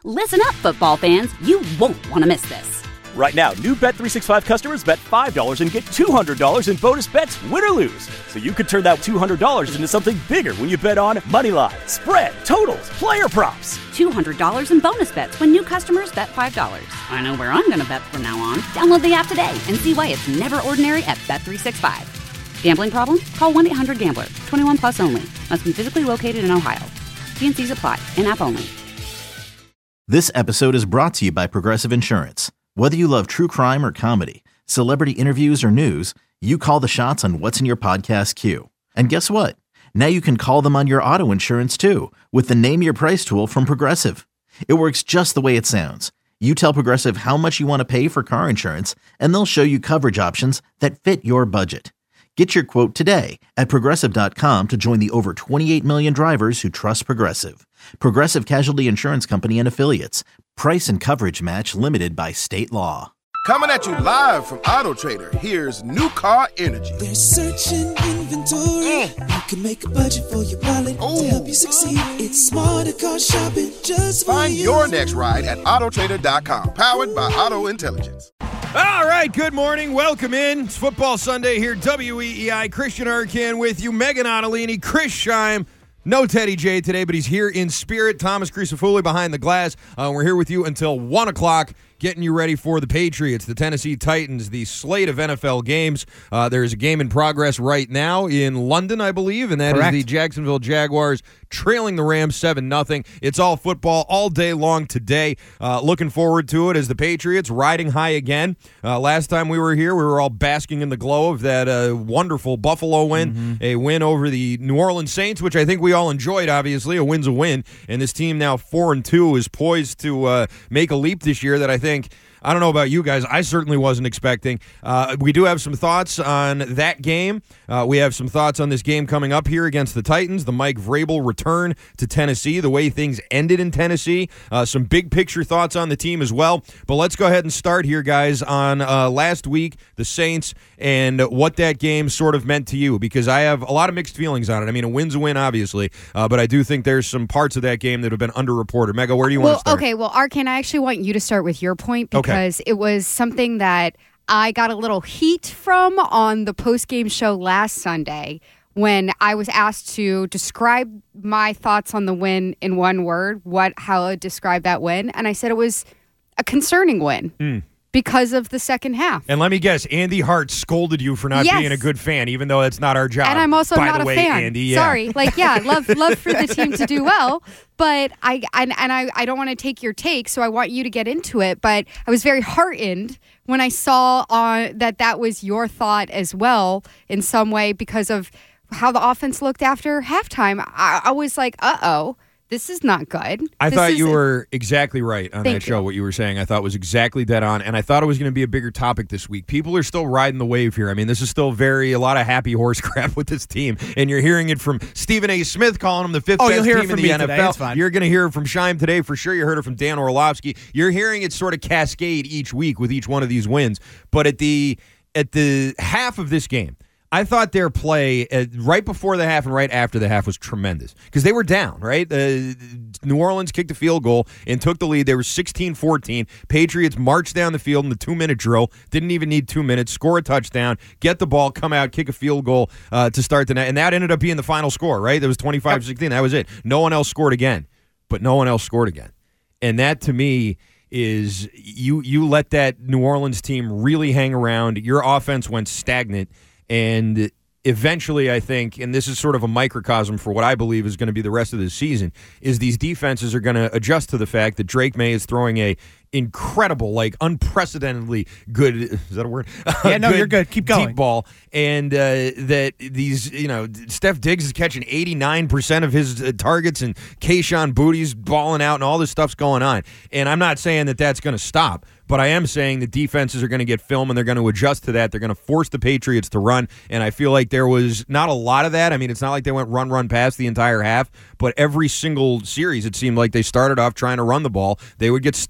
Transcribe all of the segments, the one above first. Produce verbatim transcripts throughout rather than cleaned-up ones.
Listen up, football fans. You won't want to miss this. Right now, new Bet three sixty-five customers bet five dollars and get two hundred dollars in bonus bets, win or lose. So you could turn that two hundred dollars into something bigger when you bet on money line, spread, totals, player props. two hundred dollars in bonus bets when new customers bet five dollars. I know where I'm going to bet from now on. Download the app today and see why it's never ordinary at Bet three sixty-five. Gambling problem? Call one eight hundred gambler. twenty-one plus only. Must be physically located in Ohio. T and C's apply. In-app only. This episode is brought to you by Progressive Insurance. Whether you love true crime or comedy, celebrity interviews or news, you call the shots on what's in your podcast queue. And guess what? Now you can call them on your auto insurance too with the Name Your Price tool from Progressive. It works just the way it sounds. You tell Progressive how much you want to pay for car insurance, and they'll show you coverage options that fit your budget. Get your quote today at Progressive dot com to join the over twenty-eight million drivers who trust Progressive. Progressive Casualty Insurance Company and Affiliates. Price and coverage match limited by state law. Coming at you live from Auto Trader, here's New Car Energy. There's searching inventory. Mm. You can make a budget for your wallet Ooh. to help you succeed. It's smarter car shopping just for Find you. your next ride at Auto Trader dot com. Powered by Auto Intelligence. All right, good morning. Welcome in. It's Football Sunday here, W E E I. Christian Arcan with you. Megan Ottolini, Chris Scheim. No Teddy J today, but he's here in spirit. Thomas Crisafulli behind the glass. Uh, we're here with you until one o'clock, getting you ready for the Patriots, the Tennessee Titans, the slate of N F L games. Uh, there's a game in progress right now in London, I believe, and that Correct. is the Jacksonville Jaguars trailing the Rams seven nothing. It's all football all day long today. Uh, looking forward to it as the Patriots riding high again. Uh, last time we were here, we were all basking in the glow of that uh, wonderful Buffalo win, mm-hmm. a win over the New Orleans Saints, which I think we all enjoyed, obviously. A win's a win, and this team now four and two is poised to uh, make a leap this year that I think I don't know about you guys. I certainly wasn't expecting. Uh, we do have some thoughts on that game. Uh, we have some thoughts on this game coming up here against the Titans, the Mike Vrabel return to Tennessee, the way things ended in Tennessee, uh, some big picture thoughts on the team as well. But let's go ahead and start here, guys, on uh, last week, the Saints, and what that game sort of meant to you, because I have a lot of mixed feelings on it. I mean, a win's a win, obviously, uh, but I do think there's some parts of that game that have been underreported. Mega, where do you well, want to start? Okay, well, Arcan, I actually want you to start with your point, because Okay. it was something that I got a little heat from on the post-game show last Sunday when I was asked to describe my thoughts on the win in one word, what how I would describe that win, and I said it was a concerning win. Mm. Because of the second half. And let me guess, Andy Hart scolded you for not yes. being a good fan, even though that's not our job. And I'm also By not the a way, fan. Andy, yeah. Sorry. Like, yeah, love love for the team to do well. But I and, and I, I don't want to take your take, so I want you to get into it. But I was very heartened when I saw on that that was your thought as well in some way because of how the offense looked after halftime. I, I was like, uh-oh. This is not good. I this thought is, you were exactly right on that show, you. what you were saying. I thought was exactly dead on, and I thought it was going to be a bigger topic this week. People are still riding the wave here. I mean, this is still very, a lot of happy horse crap with this team, and you're hearing it from Stephen A. Smith calling them the fifth oh, best you'll hear team it from in the me N F L. Today. It's fine. You're going to hear it from Scheim today for sure. You heard it from Dan Orlovsky. You're hearing it sort of cascade each week with each one of these wins. But at the at the half of this game, I thought their play uh, right before the half and right after the half was tremendous because they were down, right? Uh, New Orleans kicked a field goal and took the lead. They were sixteen fourteen. Patriots marched down the field in the two-minute drill. Didn't even need two minutes. Score a touchdown, get the ball, come out, kick a field goal uh, to start the night. And that ended up being the final score, right? It was twenty-five sixteen. That was it. No one else scored again. But no one else scored again. And that, to me, is you you let that New Orleans team really hang around. Your offense went stagnant. And eventually, I think, and this is sort of a microcosm for what I believe is going to be the rest of this season, is these defenses are going to adjust to the fact that Drake May is throwing a incredible, like unprecedentedly good, is that a word? Yeah, no, you're good. Keep going. Deep ball. And uh, that these, you know, Steph Diggs is catching eighty-nine percent of his uh, targets and Kayshon Bouttie's balling out and all this stuff's going on. And I'm not saying that that's going to stop. But I am saying that defenses are going to get film and they're going to adjust to that. They're going to force the Patriots to run. And I feel like there was not a lot of that. I mean, it's not like they went run, run, pass the entire half. But every single series, it seemed like they started off trying to run the ball. They would get stuffed.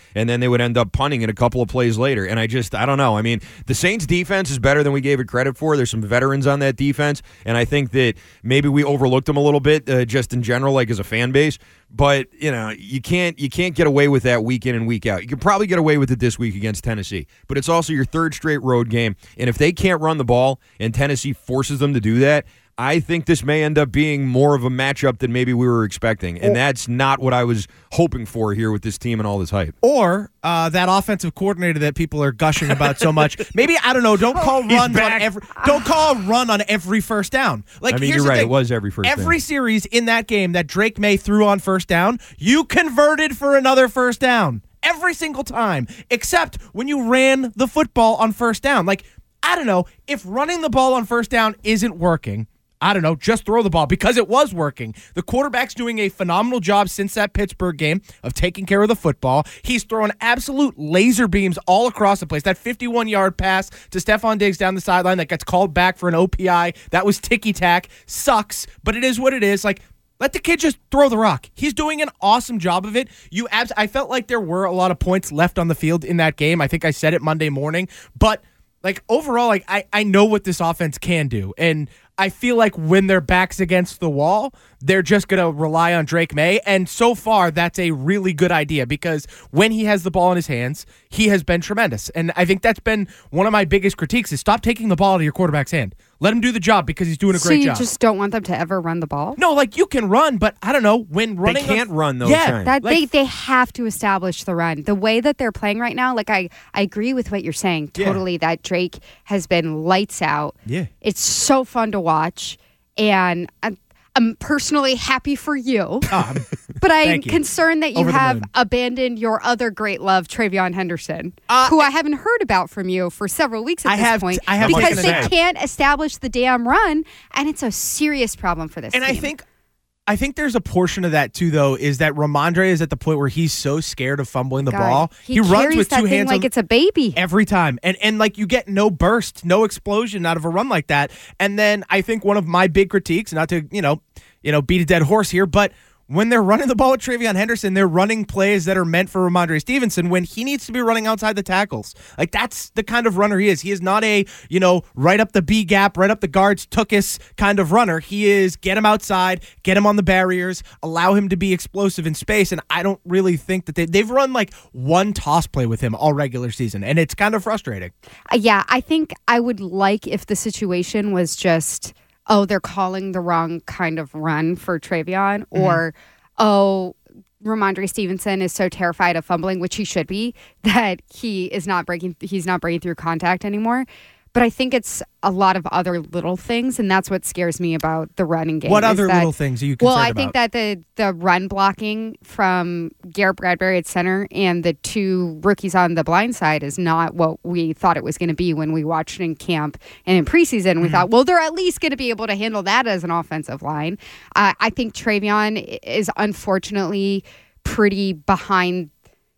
and then they would end up punting it a couple of plays later. And I just, I don't know. I mean, the Saints defense is better than we gave it credit for. There's some veterans on that defense, and I think that maybe we overlooked them a little bit uh, just in general, like as a fan base. But, you know, you can't you can't get away with that week in and week out. You can probably get away with it this week against Tennessee, but it's also your third straight road game. And if they can't run the ball and Tennessee forces them to do that, I think this may end up being more of a matchup than maybe we were expecting. And that's not what I was hoping for here with this team and all this hype. Or uh, that offensive coordinator that people are gushing about so much. Maybe, I don't know, don't call runs on every don't call a run on every first down. Like, I mean, here's you're right. thing. It was every first every down. series in that game that Drake May threw on first down, you converted for another first down. Every single time. Except when you ran the football on first down. Like, I don't know, if running the ball on first down isn't working, I don't know, just throw the ball because it was working. The quarterback's doing a phenomenal job since that Pittsburgh game of taking care of the football. He's throwing absolute laser beams all across the place. That fifty-one-yard pass to Stephon Diggs down the sideline that gets called back for an O P I, that was ticky-tack. Sucks, but it is what it is. Like, let the kid just throw the rock. He's doing an awesome job of it. You, abs- I felt like there were a lot of points left on the field in that game. I think I said it Monday morning, but like overall, like I, I know what this offense can do, and I feel like when their back's against the wall, they're just going to rely on Drake May. And so far, that's a really good idea because when he has the ball in his hands, he has been tremendous. And I think that's been one of my biggest critiques is stop taking the ball out of your quarterback's hand. Let him do the job because he's doing a so great you job. just don't want them to ever run the ball? No, like you can run, but I don't know, when running. They can't a, run, though. Yeah, Shine. That Like- they, they have to establish the run. The way that they're playing right now, like I, I agree with what you're saying totally, Yeah. that Drake has been lights out. Yeah. It's so fun to watch, and I'm, I'm personally happy for you. Um, but I'm thank you. concerned that you Over the have moon. abandoned your other great love, Travion Henderson, Uh, who I haven't heard about from you for several weeks at I this have- point. I have because taken a they nap. can't establish the damn run, and it's a serious problem for this And team. I think I think there's a portion of that too, though, is that Ramondre is at the point where he's so scared of fumbling the God, ball. he, runs carries with that two thing hands like on- it's a baby. every time. And and like you get no burst, no explosion out of a run like that. And then I think one of my big critiques, not to, you know, you know, beat a dead horse here, but when they're running the ball with Travion Henderson, they're running plays that are meant for Ramondre Stevenson when he needs to be running outside the tackles. Like, that's the kind of runner he is. He is not a, you know, right up the B gap, right up the guards, Tookus kind of runner. He is get him outside, get him on the barriers, allow him to be explosive in space. And I don't really think that they, they've run like one toss play with him all regular season. And it's kind of frustrating. Uh, yeah, I think I would like if the situation was just, oh, they're calling the wrong kind of run for Travion, Mm-hmm. or, oh, Ramondre Stevenson is so terrified of fumbling, which he should be, that he is not breaking, he's not breaking through contact anymore. But I think it's a lot of other little things, and that's what scares me about the running game. What is other that- little things are you concerned Well, I about? think that the the run blocking from Garrett Bradbury at center and the two rookies on the blind side is not what we thought it was going to be when we watched it in camp and in preseason. We Mm-hmm. thought, well, they're at least going to be able to handle that as an offensive line. Uh, I think Travion is unfortunately pretty behind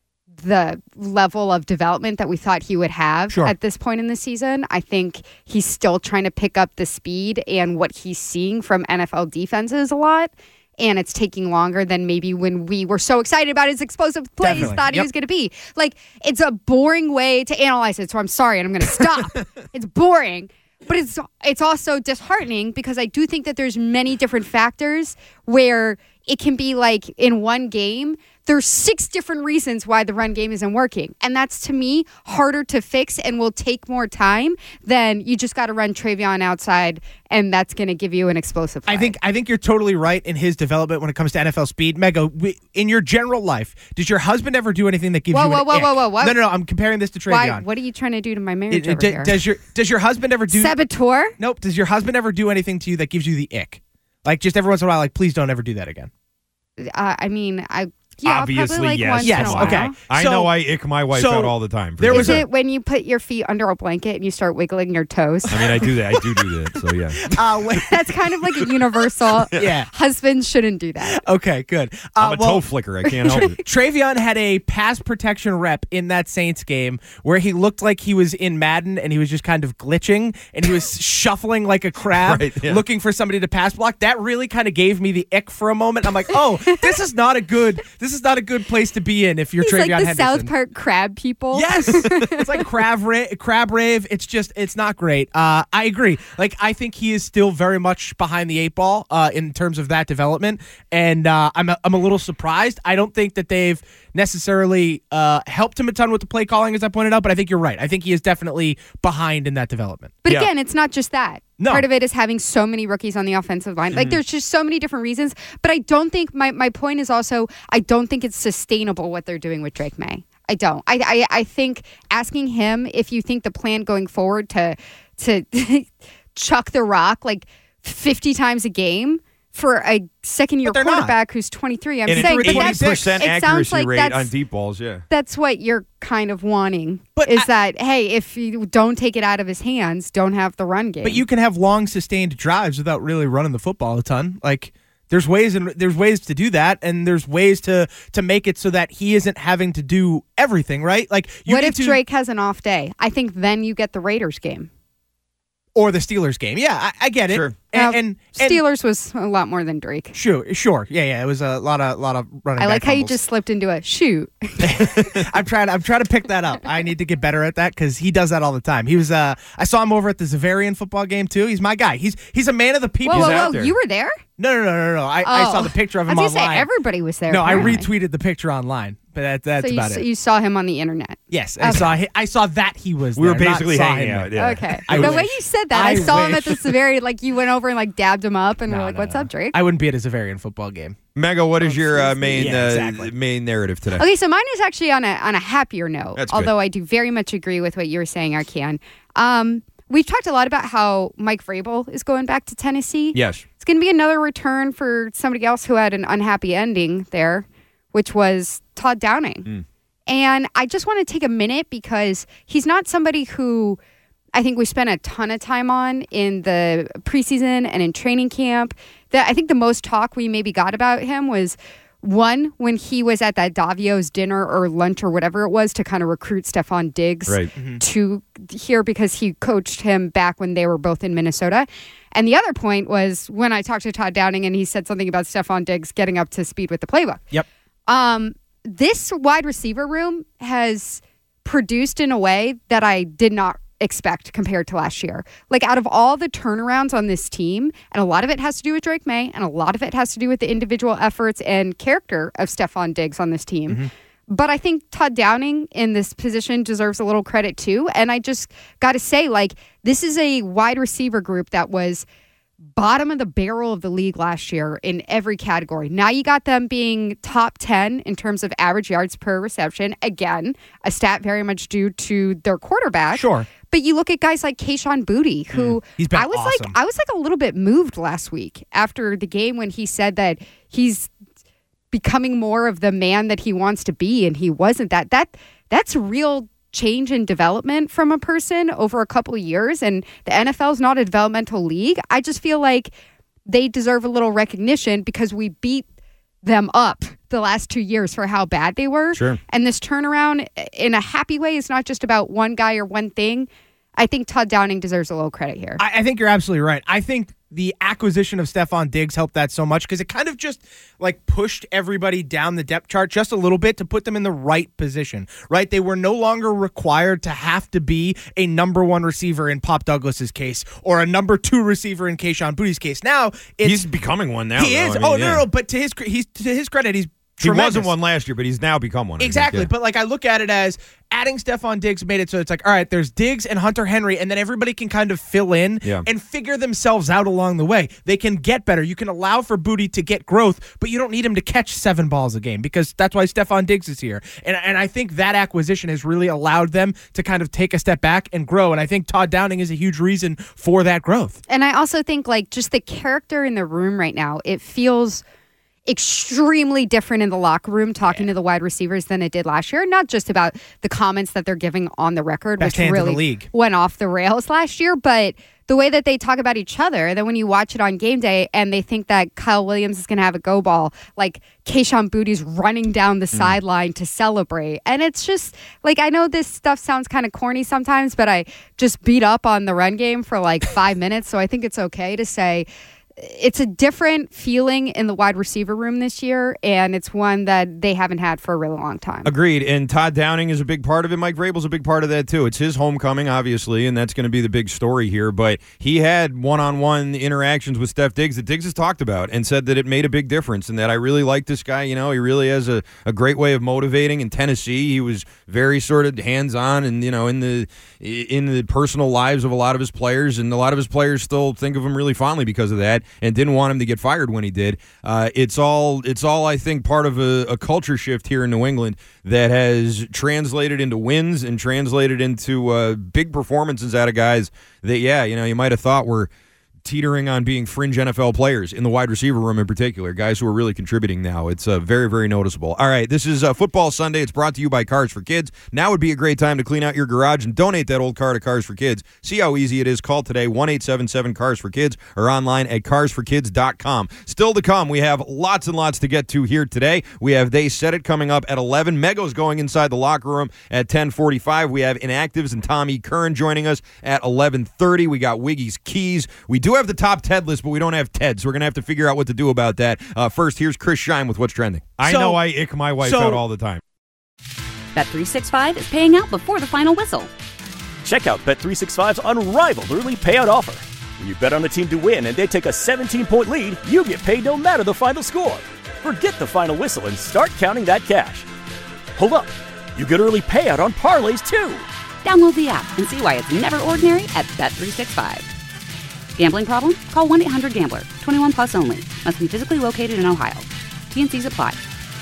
the level of development that we thought he would have Sure. at this point in the season. I think he's still trying to pick up the speed and what he's seeing from N F L defenses a lot. And it's taking longer than maybe when we were so excited about his explosive plays, Definitely. thought he Yep. was going to be. Like, it's a boring way to analyze it. So I'm sorry, and I'm going to stop. It's boring. But it's it's also disheartening because I do think that there's many different factors where it can be like in one game, there's six different reasons why the run game isn't working. And that's, to me, harder to fix and will take more time than you just got to run Travion outside and that's going to give you an explosive play. I think I think you're totally right in his development when it comes to N F L speed. Mega, we, in your general life, does your husband ever do anything that gives Whoa, you whoa, an whoa, ick? whoa, whoa, what? No, no, no. I'm comparing this to Why, Travion. what are you trying to do to my marriage It- it- over d- here? does your does your husband ever do? Saboteur? Nope. Does your husband ever do anything to you that gives you the ick? Like just every once in a while, like please don't ever do that again. Uh, I mean, I yeah, Obviously, probably like yes. once Yes, in a while. okay. I So- know I ick my wife so out all the time. For there sure. was Is a- it when you put your feet under a blanket and you start wiggling your toes? I mean, I do that. I do do that. So, yeah. Uh, wait, That's kind of like a universal. Yeah. Husbands shouldn't do that. okay, good. I'm Uh, a well, toe flicker. I can't help it. Travion had a pass protection rep in that Saints game where he looked like he was in Madden and he was just kind of glitching and he was shuffling like a crab Right, yeah. looking for somebody to pass block. That really kind of gave me the ick for a moment. I'm like, oh, this is not a good this is not a good place to be in if you're He's Travion like the Henderson. South Park crab people. Yes, it's like crab ra- crab rave. It's just it's not great. Uh, I agree. Like I think he is still very much behind the eight ball uh, in terms of that development, and uh, I'm a, I'm a little surprised. I don't think that they've necessarily uh, helped him a ton with the play calling, as I pointed out. But I think you're right. I think he is definitely behind in that development. But Yeah. again, it's not just that. No. Part of it is having so many rookies on the offensive line. Like, there's just so many different reasons. But I don't think, my, my point is also, I don't think it's sustainable what they're doing with Drake May. I don't. I, I, I think asking him if you think the plan going forward to to chuck the rock like fifty times a game for a second-year But they're not. quarterback who's twenty-three, I'm And saying, it's but eighty that's, percent it sounds accuracy like rate that's, on deep balls, yeah. that's what you're kind of wanting. But is I- that, hey, if you don't take it out of his hands, don't have the run game. But you can have long sustained drives without really running the football a ton. Like there's ways and there's ways to do that, and there's ways to to make it so that he isn't having to do everything, right? Like you what need if to, Drake has an off day? I think then you get the Raiders game. or the Steelers game? Yeah, I, I get it. Sure. And, Now, and, and Steelers was a lot more than Drake. sure, sure, yeah, yeah. It was a lot of lot of running. I like back how you fumbles. just slipped into a shoot. I'm trying. I'm trying to pick that up. I need to get better at that because he does that all the time. He was. Uh, I saw him over at the Zavarian football game too. He's my guy. He's he's a man of the people. Whoa, whoa, out whoa! there. You were there? No, no, no, no, no. I, I Oh. saw the picture of him I was gonna online. say everybody was there. no, I apparently. retweeted the picture online, but that, that's so you, about so it. you saw him on the internet. Yes, I Okay. saw. hi- I saw that he was. We were there, not basically saw hanging him out, there. yeah. Okay. I the wish. way you said that, I, I saw him at the wish. Severi. Like you went over and like dabbed him up and No, were like, no, "What's no. up, Drake?" I wouldn't be at a Zavarian football game. Mega, what is your uh, main Yeah, uh, exactly. main narrative today? Okay, so mine is actually on a on a happier note. That's good. Although I do very much agree with what you were saying, Arcan. Um, we've talked a lot about how Mike Vrabel is going back to Tennessee. Yes. It's going to be another return for somebody else who had an unhappy ending there, which was Todd Downing. Mm. And I just want to take a minute because he's not somebody who I think we spent a ton of time on in the preseason and in training camp. That I think the most talk we maybe got about him was one, when he was at that Davio's dinner or lunch or whatever it was to kind of recruit Stephon Diggs Right. to here because he coached him back when they were both in Minnesota. And the other point was when I talked to Todd Downing and he said something about Stephon Diggs getting up to speed with the playbook. Yep. Um, this wide receiver room has produced in a way that I did not expect compared to last year. Like out of all the turnarounds on this team, and a lot of it has to do with Drake May, and a lot of it has to do with the individual efforts and character of Stephon Diggs on this team. Mm-hmm. But I think Todd Downing in this position deserves a little credit too. And I just got to say, like, this is a wide receiver group that was bottom of the barrel of the league last year in every category. Now you got them being top ten in terms of average yards per reception. Again, a stat very much due to their quarterback. Sure. But you look at guys like Kayshon Boutte, who Mm, he's been I was awesome. like I was like a little bit moved last week after the game when he said that he's becoming more of the man that he wants to be, and he wasn't that. That that's real change and development from a person over a couple of years, and the N F L is not a developmental league. I just feel like they deserve a little recognition because we beat them up the last two years for how bad they were. Sure. And this turnaround in a happy way is not just about one guy or one thing. I think Todd Downing deserves a little credit here. I, I think you're absolutely right. I think the acquisition of Stephon Diggs helped that so much because it kind of just like pushed everybody down the depth chart just a little bit to put them in the right position, right? They were no longer required to have to be a number one receiver in Pop Douglas's case or a number two receiver in Kayshon Boutte's case. Now it's, He's becoming one now. he though. is. I mean, oh yeah. no, no, but to his cre- he's to his credit, he's He tremendous. wasn't one last year, but he's now become one. I think, Exactly. yeah. But like I look at it as adding Stephon Diggs made it so it's like, all right, there's Diggs and Hunter Henry, and then everybody can kind of fill in Yeah. and figure themselves out along the way. They can get better. You can allow for Boutte to get growth, but you don't need him to catch seven balls a game because that's why Stephon Diggs is here. And and I think that acquisition has really allowed them to kind of take a step back and grow. And I think Todd Downing is a huge reason for that growth. And I also think like just the character in the room right now, it feels extremely different in the locker room talking to the wide receivers than it did last year. Not just about the comments that they're giving on the record, Best which hands in the really league. went off the rails last year, but the way that they talk about each other, then when you watch it on game day and they think that Kyle Williams is going to have a go ball, like Kayshon Boutte's running down the mm. sideline to celebrate. And it's just like, I know this stuff sounds kind of corny sometimes, but I just beat up on the run game for like five minutes. So I think it's okay to say it's a different feeling in the wide receiver room this year, and it's one that they haven't had for a really long time. Agreed. And Todd Downing is a big part of it. Mike Vrabel's a big part of that, too. It's his homecoming, obviously, and that's going to be the big story here. But he had one-on-one interactions with Steph Diggs that Diggs has talked about and said that it made a big difference and that I really like this guy. You know, he really has a, a great way of motivating. In Tennessee, he was very sort of hands-on and, you know, in the in the personal lives of a lot of his players, and a lot of his players still think of him really fondly because of that and didn't want him to get fired when he did. Uh, it's all, it's all, I think, part of a, a culture shift here in New England that has translated into wins and translated into uh, big performances out of guys that, yeah, you know, you might have thought were teetering on being fringe N F L players in the wide receiver room in particular, guys who are really contributing now. It's uh, very, very noticeable. All right, this is uh, Football Sunday. It's brought to you by Cars for Kids. Now would be a great time to clean out your garage and donate that old car to Cars for Kids. See how easy it is. Call today, one eight seven seven cars for kids, or online at cars for kids dot com. Still to come, we have lots and lots to get to here today. We have They Said It coming up at eleven. Mego's going inside the locker room at ten forty-five. We have Inactives and Tommy Curran joining us at eleven thirty. We got Wiggy's Keys. We do have the top Ted list, but we don't have Ted, so we're going to have to figure out what to do about that. Uh, first, here's Chris Scheim with What's Trending. I So- know I ick my wife so- out all the time. Bet three sixty-five is paying out before the final whistle. Check out Bet three sixty-five's unrivaled early payout offer. When you bet on a team to win and they take a seventeen-point lead, you get paid no matter the final score. Forget the final whistle and start counting that cash. Hold up. You get early payout on parlays, too. Download the app and see why it's never ordinary at Bet three sixty-five. Gambling problem? Call one eight hundred gambler. twenty-one plus only. Must be physically located in Ohio. T N Cs apply.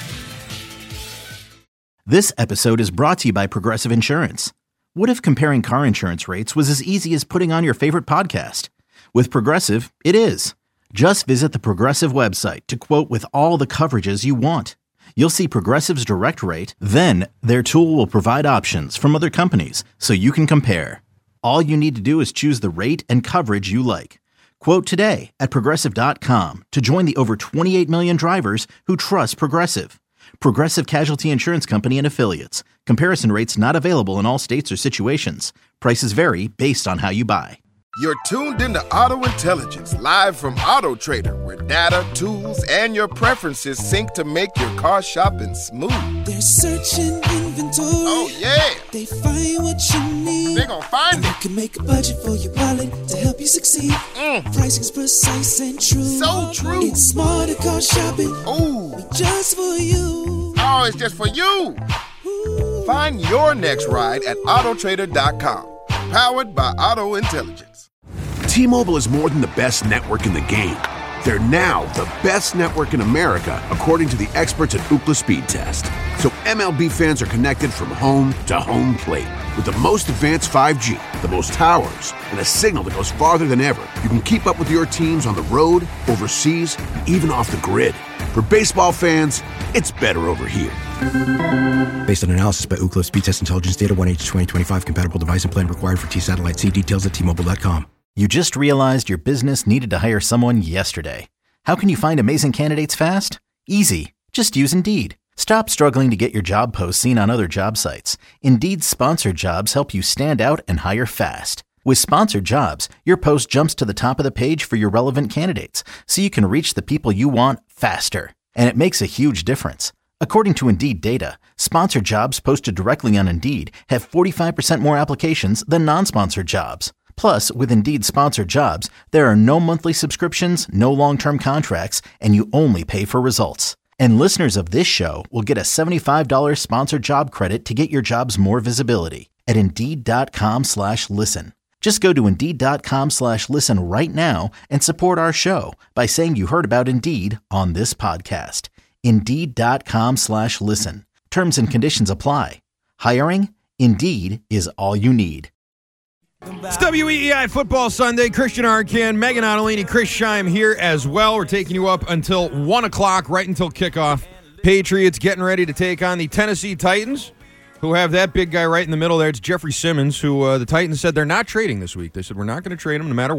This episode is brought to you by Progressive Insurance. What if comparing car insurance rates was as easy as putting on your favorite podcast? With Progressive, it is. Just visit the Progressive website to quote with all the coverages you want. You'll see Progressive's direct rate, then their tool will provide options from other companies so you can compare. All you need to do is choose the rate and coverage you like. Quote today at progressive dot com to join the over twenty-eight million drivers who trust Progressive. Progressive Casualty Insurance Company and Affiliates. Comparison rates not available in all states or situations. Prices vary based on how you buy. You're tuned into Auto Intelligence, live from Auto Trader, where data, tools, and your preferences sync to make your car shopping smooth. They're searching inventory. Oh, yeah. They find what you need. They gon' find and it. You can make a budget for your wallet to help you succeed. Mm. Pricing's precise and true. So true. It's smarter car shopping. Ooh. Just for you. Oh, it's just for you. Ooh. Find your next ride at auto trader dot com. Powered by Auto Intelligence. T-Mobile is more than the best network in the game. They're now the best network in America, according to the experts at Ookla Speed Test. So M L B fans are connected from home to home plate. With the most advanced five G, the most towers, and a signal that goes farther than ever, you can keep up with your teams on the road, overseas, and even off the grid. For baseball fans, it's better over here. Based on analysis by Ookla Speed Test Intelligence Data, one H twenty twenty-five compatible device and plan required for T-Satellite. See details at T Mobile dot com. You just realized your business needed to hire someone yesterday. How can you find amazing candidates fast? Easy. Just use Indeed. Stop struggling to get your job posts seen on other job sites. Indeed's sponsored jobs help you stand out and hire fast. With sponsored jobs, your post jumps to the top of the page for your relevant candidates, so you can reach the people you want faster. And it makes a huge difference. According to Indeed data, sponsored jobs posted directly on Indeed have forty-five percent more applications than non-sponsored jobs. Plus, with Indeed sponsored jobs, there are no monthly subscriptions, no long-term contracts, and you only pay for results. And listeners of this show will get a seventy-five dollars sponsored job credit to get your jobs more visibility at Indeed.com slash listen. Just go to Indeed.com slash listen right now and support our show by saying you heard about Indeed on this podcast. Indeed.com slash listen. Terms and conditions apply. Hiring? Indeed is all you need. It's W E E I Football Sunday. Christian Arcand, Megan Ottolini, Chris Scheim here as well. We're taking you up until one o'clock, right until kickoff. Patriots getting ready to take on the Tennessee Titans, who have that big guy right in the middle there. It's Jeffrey Simmons, who uh, the Titans said they're not trading this week. They said, we're not going to trade him no matter what.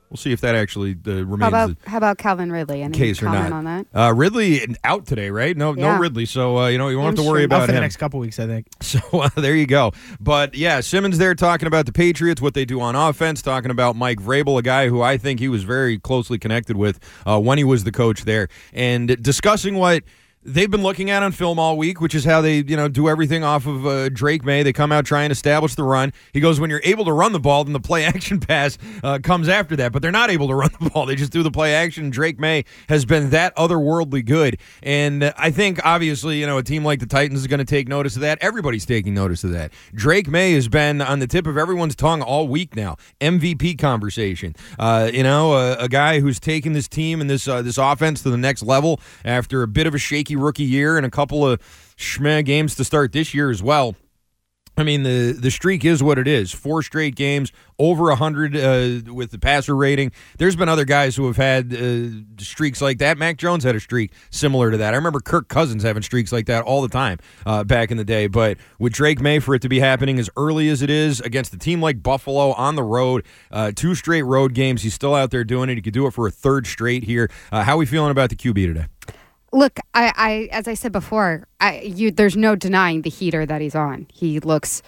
We'll see if that actually uh, remains How about the how about Calvin Ridley? Any case or comment not. on that? Uh, Ridley out today, right? No, Yeah. no Ridley. So uh, you know you won't have to worry Hamstring. about Out for him. the next couple weeks, I think. So uh, there you go. But yeah, Simmons there talking about the Patriots, what they do on offense, talking about Mike Vrabel, a guy who I think he was very closely connected with uh, when he was the coach there, and discussing what they've been looking at on film all week, which is how they, you know, do everything off of uh, Drake May. They come out, try and establish the run. He goes, when you're able to run the ball, then the play action pass uh, comes after that. But they're not able to run the ball. They just do the play action. Drake May has been that otherworldly good. And uh, I think, obviously, you know, a team like the Titans is going to take notice of that. Everybody's taking notice of that. Drake May has been on the tip of everyone's tongue all week now. M V P conversation. Uh, you know, a, a guy who's taken this team and this uh, this offense to the next level after a bit of a shaky rookie year and a couple of schmeh games to start this year as well. I mean, the, the streak is what it is. Four straight games, over one hundred uh, with the passer rating. There's been other guys who have had uh, streaks like that. Mac Jones had a streak similar to that. I remember Kirk Cousins having streaks like that all the time uh, back in the day. But with Drake May, for it to be happening as early as it is against a team like Buffalo on the road, uh, two straight road games, he's still out there doing it. He could do it for a third straight here. Uh, how are we feeling about the Q B today? Look, I, I as I said before, I, you, there's no denying the heater that he's on. He looks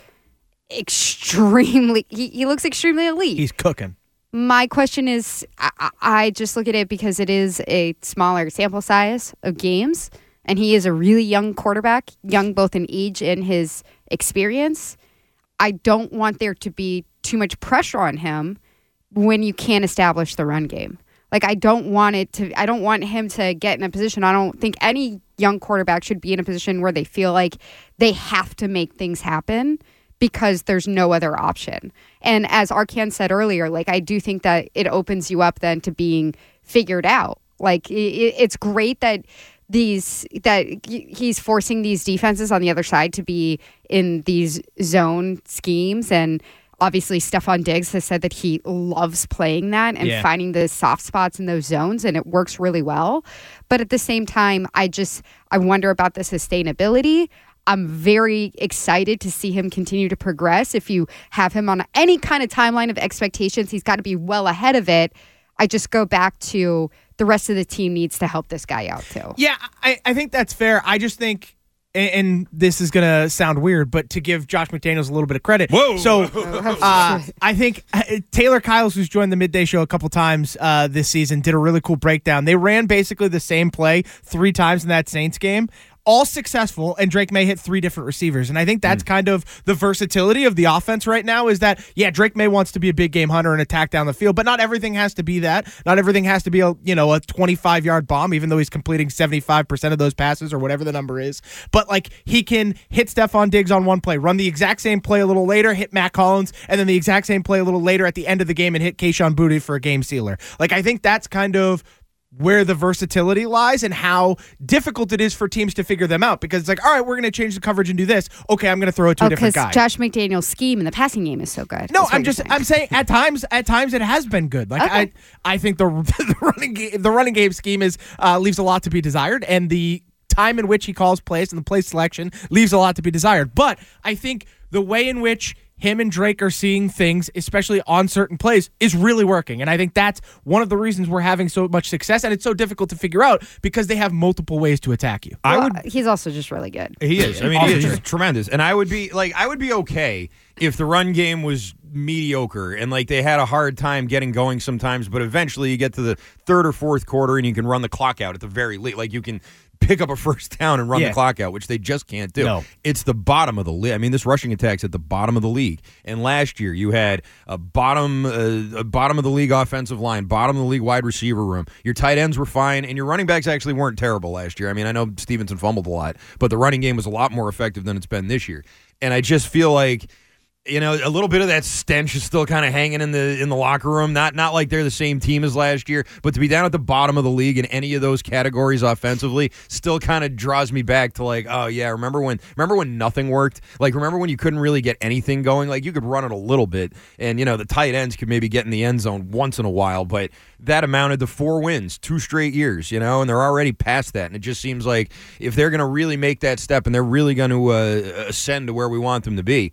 extremely. He, he looks extremely elite. He's cooking. My question is, I, I just look at it because it is a smaller sample size of games, and he is a really young quarterback, young both in age and his experience. I don't want there to be too much pressure on him when you can't establish the run game. Like, I don't want it to, I don't want him to get in a position. I don't think any young quarterback should be in a position where they feel like they have to make things happen because there's no other option. And as Arkan said earlier, like, I do think that it opens you up then to being figured out. Like, it, it's great that these, that he's forcing these defenses on the other side to be in these zone schemes, and obviously, Stephon Diggs has said that he loves playing that and Yeah. finding the soft spots in those zones, and it works really well. But at the same time, I just I wonder about the sustainability. I'm very excited to see him continue to progress. If you have him on any kind of timeline of expectations, he's got to be well ahead of it. I just go back to the rest of the team needs to help this guy out too. Yeah, I, I think that's fair. I just think, and, and this is going to sound weird, but to give Josh McDaniels a little bit of credit. Whoa. So uh, I think uh, Taylor Kyles, who's joined the Midday Show a couple times uh, this season, did a really cool breakdown. They ran basically the same play three times in that Saints game. All successful, and Drake May hit three different receivers. And I think that's mm. kind of the versatility of the offense right now is that, yeah, Drake May wants to be a big game hunter and attack down the field, but not everything has to be that. Not everything has to be a, you know, a twenty-five-yard bomb, even though he's completing seventy-five percent of those passes or whatever the number is. But, like, he can hit Stephon Diggs on one play, run the exact same play a little later, hit Matt Collins, and then the exact same play a little later at the end of the game and hit Kayshon Boutte for a game sealer. Like, I think that's kind of where the versatility lies and how difficult it is for teams to figure them out, because it's like, all right, we're going to change the coverage and do this. Okay, I'm going to throw it to oh, a different guy. Josh McDaniel's scheme in the passing game is so good. No, I'm just saying. I'm saying at times, at times it has been good. Like okay. I, I think the the running game, the running game scheme is uh, leaves a lot to be desired, and the time in which he calls plays and the play selection leaves a lot to be desired. But I think the way in which him and Drake are seeing things, especially on certain plays, is really working. And I think that's one of the reasons we're having so much success, and it's so difficult to figure out because they have multiple ways to attack you. Well, I would. He's also just really good. He is. I mean, he is tremendous. And I would be like, I would be okay if the run game was mediocre and like they had a hard time getting going sometimes, but eventually you get to the third or fourth quarter and you can run the clock out at the very least. Like you can pick up a first down and run yeah. the clock out, which they just can't do. No. It's the bottom of the league. I mean, this rushing attack's at the bottom of the league. And last year you had a bottom uh, a bottom of the league offensive line, bottom of the league wide receiver room. Your tight ends were fine, and your running backs actually weren't terrible last year. I mean, I know Stevenson fumbled a lot, but the running game was a lot more effective than it's been this year. And I just feel like, you know, a little bit of that stench is still kind of hanging in the in the locker room. Not not like they're the same team as last year, but to be down at the bottom of the league in any of those categories offensively still kind of draws me back to like, oh yeah, remember when remember when nothing worked? Like remember when you couldn't really get anything going? Like you could run it a little bit, and you know the tight ends could maybe get in the end zone once in a while, but that amounted to four wins, two straight years, you know, and they're already past that. And it just seems like if they're going to really make that step and they're really going to uh, ascend to where we want them to be,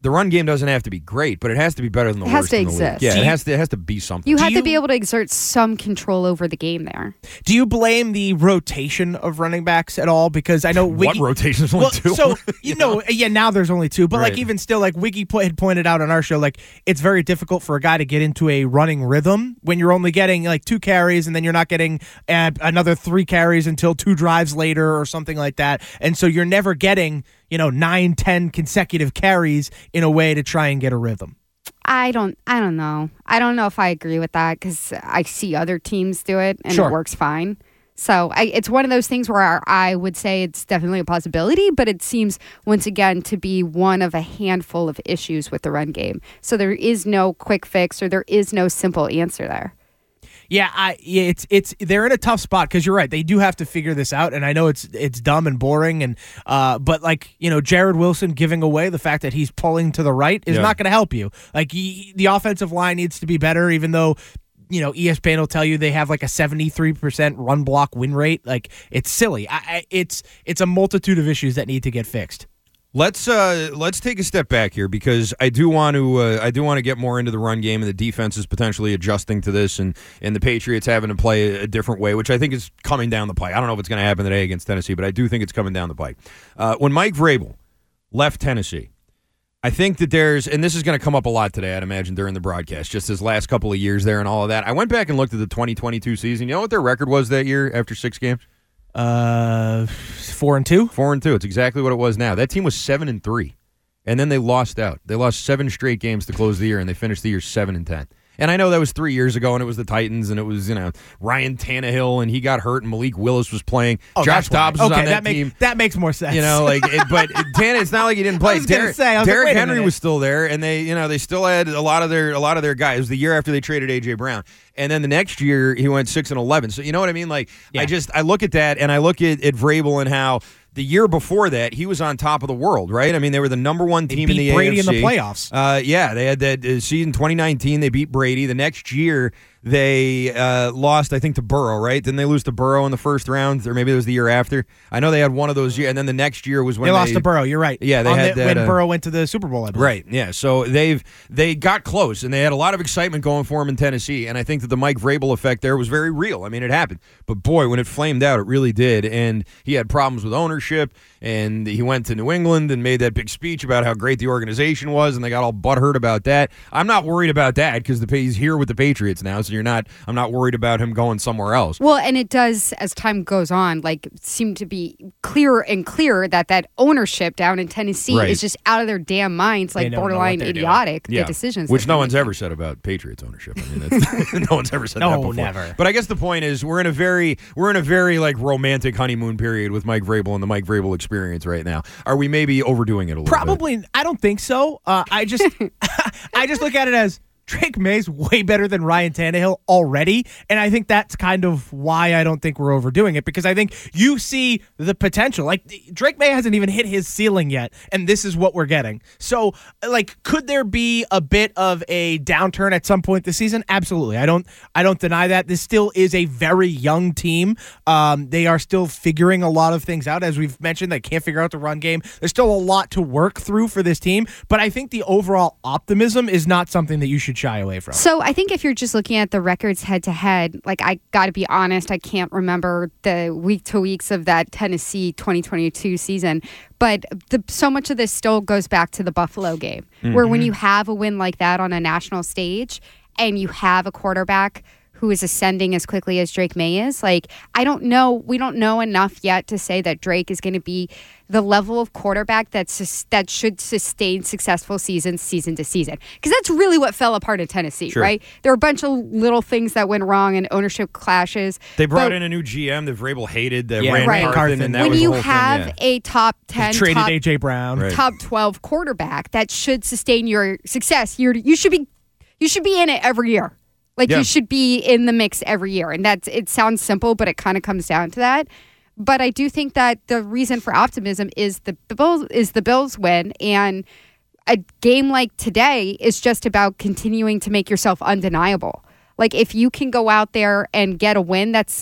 the run game doesn't have to be great, but it has to be better than the It has worst to in the league. exist. Yeah, Do it you- has to. It has to be something. You Do have you- to be able to exert some control over the game there. Do you blame the rotation of running backs at all? Because I know What Wiggy, rotation? There's only well, two. So you know, yeah, now there's only two, but like Right. even still, like Wiggy po- had pointed out on our show, like it's very difficult for a guy to get into a running rhythm when you're only getting like two carries and then you're not getting uh, another three carries until two drives later or something like that, and so you're never getting you know nine, ten consecutive carries in a way to try and get a rhythm. I don't. I don't know. I don't know if I agree with that because I see other teams do it and Sure. it works fine. So I, it's one of those things where I would say it's definitely a possibility, but it seems once again to be one of a handful of issues with the run game. So there is no quick fix or there is no simple answer there. Yeah, I yeah, it's it's they're in a tough spot because you're right. They do have to figure this out, and I know it's it's dumb and boring, and uh, but like you know, Jared Wilson giving away the fact that he's pulling to the right is Yeah. not going to help you. Like he, the offensive line needs to be better, even though you know E S P N will tell you they have like a seventy-three percent run block win rate. Like it's silly. I, I, it's it's a multitude of issues that need to get fixed. Let's uh, let's take a step back here because I do want to uh, I do want to get more into the run game and the defense is potentially adjusting to this and, and the Patriots having to play a different way, which I think is coming down the pike. I don't know if it's going to happen today against Tennessee, but I do think it's coming down the pike. Uh, when Mike Vrabel left Tennessee, I think that there's, and this is going to come up a lot today, I'd imagine, during the broadcast, just his last couple of years there and all of that. I went back and looked at the twenty twenty-two season. You know what their record was that year after six games? Uh, four and two. Four and two. It's exactly what it was now. That team was seven and three, and then they lost out. They lost seven straight games to close the year, and they finished the year seven and ten. And I know that was three years ago, and it was the Titans, and it was you know Ryan Tannehill, and he got hurt, and Malik Willis was playing. Oh, Josh that's why. Dobbs was okay, on that, that makes team. that makes more sense. You know, like, it, but Tannehill, it's not like he didn't play. I was gonna Derrick, say, I was like, Derrick wait a Henry minute. was still there, and they, you know, they still had a lot of their a lot of their guys. It was the year after they traded A J Brown, and then the next year he went six and eleven. So you know what I mean? Like, Yeah. I just I look at that, and I look at, at Vrabel and how. The year before that, he was on top of the world, right? I mean, they were the number one They team in beat the Brady A F C. in the playoffs. Uh, yeah, they had that uh, season twenty nineteen. They beat Brady. The next year, they uh, lost, I think, to Burrow, right? Didn't they lose to Burrow in the first round? Or maybe it was the year after. I know they had one of those years. And then the next year was when They they lost to Burrow. You're right. Yeah, they On had the, that, when uh, Burrow went to the Super Bowl. I believe. Right, yeah. So they've they got close, and they had a lot of excitement going for him in Tennessee. And I think that the Mike Vrabel effect there was very real. I mean, it happened. But boy, when it flamed out, it really did. And he had problems with ownership, and he went to New England and made that big speech about how great the organization was, and they got all butthurt about that. I'm not worried about that because he's here with the Patriots now, so you're not. I'm not worried about him going somewhere else. Well, and it does, as time goes on, like seem to be clearer and clearer that that ownership down in Tennessee Right. is just out of their damn minds, like don't know what borderline they're doing. idiotic. Yeah, The decisions, which that no they're one's making. ever said about Patriots ownership. I mean, that's, no one's ever said No, that before. never. But I guess the point is, we're in a very, we're in a very like romantic honeymoon period with Mike Vrabel and the Mike Vrabel experience right now. Are we maybe overdoing it a little bit? Probably, I don't think so. Uh, I just, I just look at it as Drake May's way better than Ryan Tannehill already, and I think that's kind of why I don't think we're overdoing it, because I think you see the potential. Like, Drake May hasn't even hit his ceiling yet, and this is what we're getting. So, like, could there be a bit of a downturn at some point this season? Absolutely. I don't, I don't deny that. This still is a very young team. Um, they are still figuring a lot of things out, as we've mentioned. They can't figure out the run game. There's still a lot to work through for this team, but I think the overall optimism is not something that you should shy away from. So I think if you're just looking at the records head to head, like I got to be honest, I can't remember the week to weeks of that Tennessee twenty twenty-two season. But the, so much of this still goes back to the Buffalo game, mm-hmm. where when you have a win like that on a national stage and you have a quarterback who is ascending as quickly as Drake May is, like, I don't know, we don't know enough yet to say that Drake is going to be the level of quarterback that's that should sustain successful seasons, season to season. Because that's really what fell apart in Tennessee, Sure. right? There were a bunch of little things that went wrong and ownership clashes. They brought but in a new G M that Vrabel hated, that Yeah, ran right. Carthen, Carthen. and that when was you the whole have thing, yeah. a top ten, Traded top, A J Brown. Right. top twelve quarterback that should sustain your success, you're, you should be you should be in it every year. Like, Yeah. you should be in the mix every year. And that's, it sounds simple, but it kind of comes down to that. But I do think that the reason for optimism is the Bills is the Bills win. And a game like today is just about continuing to make yourself undeniable. Like, if you can go out there and get a win that's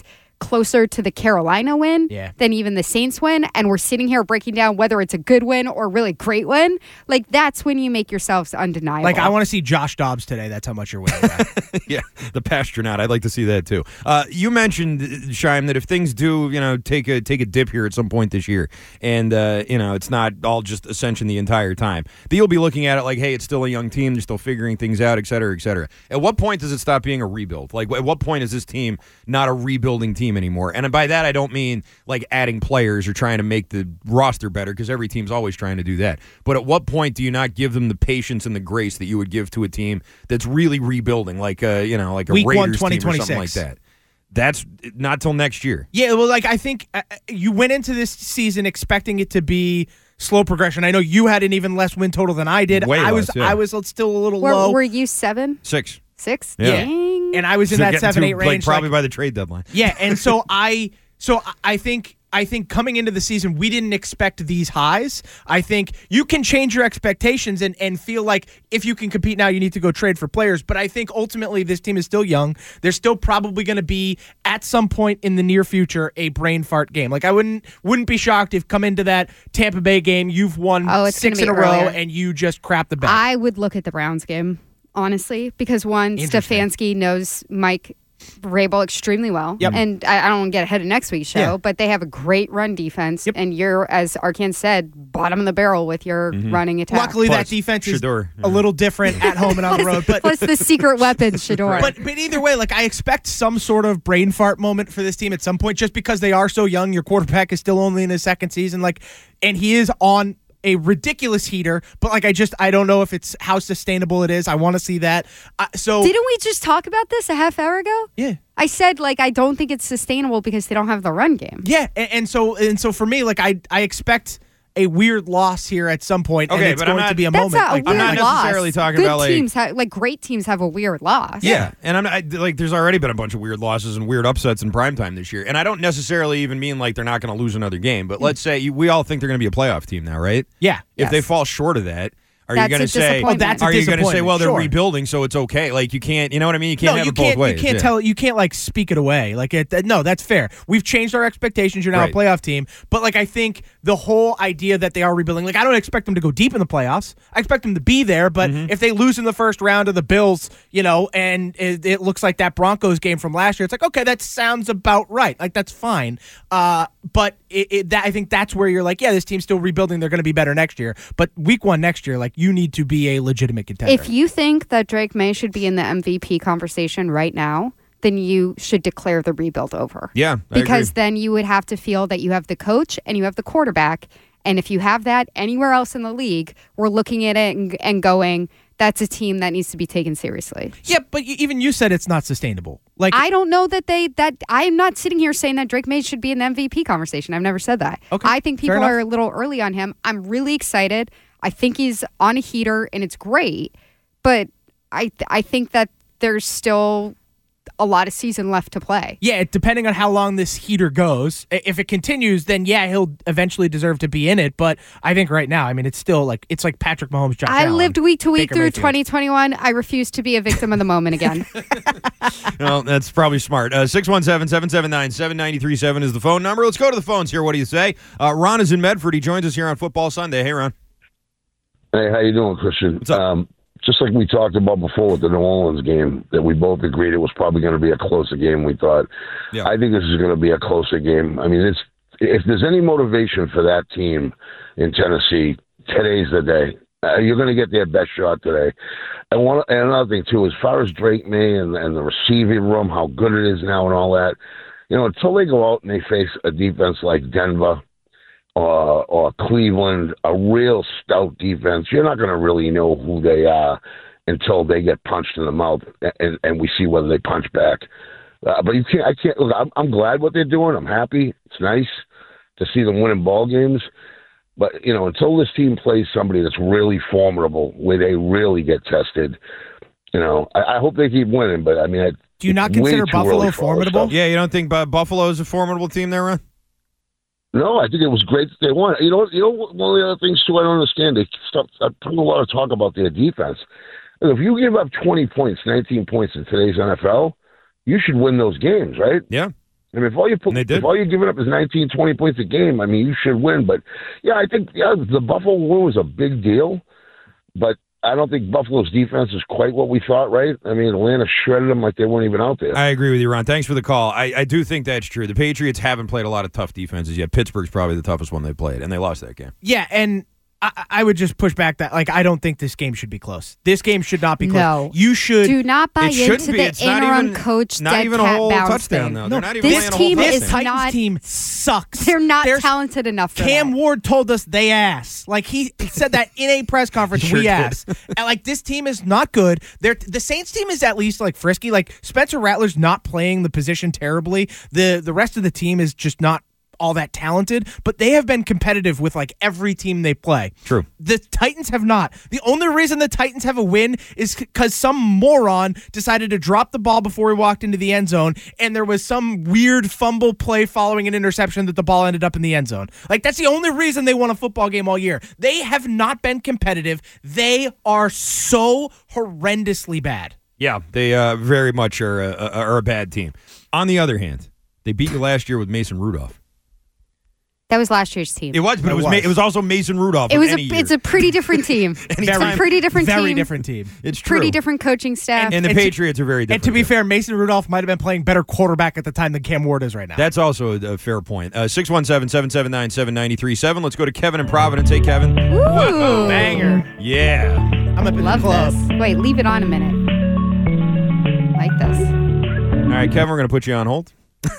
closer to the Carolina win Yeah. than even the Saints win, and we're sitting here breaking down whether it's a good win or a really great win, like that's when you make yourselves undeniable. Like, I want to see Josh Dobbs today. That's how much you're winning by. Yeah, the pastronaut. I'd like to see that too. Uh, you mentioned, Scheim, that if things do, you know, take a take a dip here at some point this year, and uh, you know, it's not all just ascension the entire time, that you'll be looking at it like, hey, it's still a young team, they're still figuring things out, et cetera, et cetera. At what point does it stop being a rebuild? Like, at what point is this team not a rebuilding team anymore? And by that, I don't mean like adding players or trying to make the roster better, because every team's always trying to do that. But at what point do you not give them the patience and the grace that you would give to a team that's really rebuilding, like a, you know, like a Week one, Raiders team or something like twenty twenty-six. that? That's not till next year. Yeah, well, like I think uh, you went into this season expecting it to be slow progression. I know you had an even less win total than I did. Way I was less, yeah. I was still a little were, low. were you seven, Six. six? Yeah. Dang. And I was in So that getting seven, to, eight like, range. probably like- by the trade deadline. Yeah, and so I so I think I think coming into the season, we didn't expect these highs. I think you can change your expectations and, and feel like if you can compete now, you need to go trade for players. But I think ultimately this team is still young. There's still probably going to be, at some point in the near future, a brain fart game. Like I wouldn't wouldn't be shocked if come into that Tampa Bay game, you've won Oh, it's six in gonna a be row earlier. and you just crap the bed. I would look at the Browns game, honestly, because one, Interesting. Stefanski knows Mike Vrabel extremely well. Yep. And I, I don't want to get ahead of next week's show, Yeah. but they have a great run defense. Yep. And you're, as Arkan said, bottom of the barrel with your running attack. Luckily, Plus, that defense is Shador, a little different at home and on the road. But Plus the secret weapon, Shador. But but either way, like I expect some sort of brain fart moment for this team at some point, just because they are so young. Your quarterback is still only in his second season, like, and he is on a ridiculous heater. But like, I just I don't know if it's how sustainable it is. I want to see that. Uh, so Didn't we just talk about this a half hour ago? yeah. I said, like, I don't think it's sustainable because they don't have the run game. Yeah, and, and so and so for me, like I I expect a weird loss here at some point, Okay, and it's but I'm going not- to be a That's moment. not a like, weird I'm not loss. necessarily talking Good about, like- teams have, like, great teams have a weird loss. Yeah, and I'm not, I, like, there's already been a bunch of weird losses and weird upsets in primetime this year, and I don't necessarily even mean like they're not going to lose another game. But let's say you, we all think they're going to be a playoff team now, right? yeah. If Yes. they fall short of that, are That's you going a to say? disappointment. Oh, that's a are you going to say, disappointment, well, they're sure. rebuilding, so it's okay? Like you can't, you know what I mean? You can't no, have you it both can't. ways. You can't yeah. tell. You can't like speak it away. Like it. No, that's fair. We've changed our expectations. You're now Right. a playoff team. But like, I think the whole idea that they are rebuilding. Like, I don't expect them to go deep in the playoffs. I expect them to be there. But Mm-hmm. if they lose in the first round of the Bills, you know, and it, it looks like that Broncos game from last year, it's like, okay, that sounds about right. Like that's fine. Uh, but it, it, that I think that's where you're like, yeah, this team's still rebuilding. They're going to be better next year. But week one next year, like you need to be a legitimate contender. If you think that Drake May should be in the M V P conversation right now, then you should declare the rebuild over. Yeah, I Because agree. then you would have to feel that you have the coach and you have the quarterback. And if you have that anywhere else in the league, we're looking at it and, and going, that's a team that needs to be taken seriously. yeah, but you, even you said it's not sustainable. Like I don't know that they that I'm not sitting here saying that Drake May should be in the M V P conversation. I've never said that. Okay, I think fair people enough. are a little early on him. I'm really excited. I think he's on a heater and it's great, but I I think that there's still a lot of season left to play. Yeah, it- depending on how long this heater goes. I- If it continues, then yeah, he'll eventually deserve to be in it. But I think right now, I mean, it's still like it's like Patrick Mahomes, Josh I Allen, lived week to week Baker through Mayfield. twenty twenty-one. I refuse to be a victim of the moment again. Well, that's probably smart. Uh, six one seven, seven seven nine, seven nine three seven is the phone number. Let's go to the phones here. What do you say? Uh, Ron is in Medford. He joins us here on Football Sunday. Hey, Ron. Hey, how you doing, Christian? What's up? Um, just like we talked about before with the New Orleans game, that we both agreed it was probably going to be a closer game. We thought. Yeah. I think this is going to be a closer game. I mean, it's if there's any motivation for that team in Tennessee, today's the day. Uh, you're going to get their best shot today. And one and another thing too, as far as Drake May and, and the receiving room, how good it is now, and all that. You know, until they go out and they face a defense like Denver. Or, or Cleveland, a real stout defense, you're not going to really know who they are until they get punched in the mouth, and, and we see whether they punch back. Uh, but you can't. I can't. Look, I'm, I'm glad what they're doing. I'm happy. It's nice to see them winning ball games. But you know, until this team plays somebody that's really formidable, where they really get tested, you know, I, I hope they keep winning. But I mean, I, Do you not it's way consider too Buffalo early for all this formidable? stuff. Yeah, you don't think uh, Buffalo is a formidable team there, Ron? No, I think it was great that they won. You know, you know, one of the other things too, I don't understand. They stop. I put a lot of talk about their defense. If you give up twenty points, nineteen points in today's N F L, you should win those games, right? Yeah. I mean, if all you put, if all you're giving up is nineteen, twenty points a game, I mean, you should win. But yeah, I think yeah, the Buffalo win was a big deal, but I don't think Buffalo's defense is quite what we thought, right? I mean, Atlanta shredded them like they weren't even out there. I agree with you, Ron. Thanks for the call. I, I do think that's true. The Patriots haven't played a lot of tough defenses yet. Pittsburgh's probably the toughest one they played, and they lost that game. Yeah, and I, I would just push back that, like, I don't think this game should be close. This game should not be close. No. You should. Do not buy It shouldn't into be. the It's not interim even- coach not dead even a cat whole bounce touchdown, thing. though. No, They're not even this playing a whole team touchdown. is This Titans not. team sucks. They're not There's- talented enough for Cam that. Ward told us they ass. Like, he said that in a press conference. Sure we did. ass. And, like, this team is not good. They're, the Saints team is at least, like, frisky. Like, Spencer Rattler's not playing the position terribly. The The rest of the team is just not all that talented, but they have been competitive with, like, every team they play. True. The Titans have not. The only reason the Titans have a win is because some moron decided to drop the ball before he walked into the end zone, and there was some weird fumble play following an interception that the ball ended up in the end zone. Like, that's the only reason they won a football game all year. They have not been competitive. They are so horrendously bad. Yeah, they uh, very much are a, are a bad team. On the other hand, they beat you last year with Mason Rudolph. That was last year's team. It was, but it, It was. was. Ma- it was also Mason Rudolph. It of was a. any year. It's a pretty different team. Anytime- It's a pretty different Very team. different team. It's true. Pretty different coaching staff. And the And to- Patriots are very different. And to be too. fair, Mason Rudolph might have been playing better quarterback at the time than Cam Ward is right now. That's also a, a fair point. Uh, six one seven, seven seven nine, seven nine three seven. Let's go to Kevin in Providence. Hey, Kevin. Ooh. banger. Yeah. I'm up in Love the club. this. Wait, leave it on a minute. Like this. All right, Kevin, we're going to put you on hold.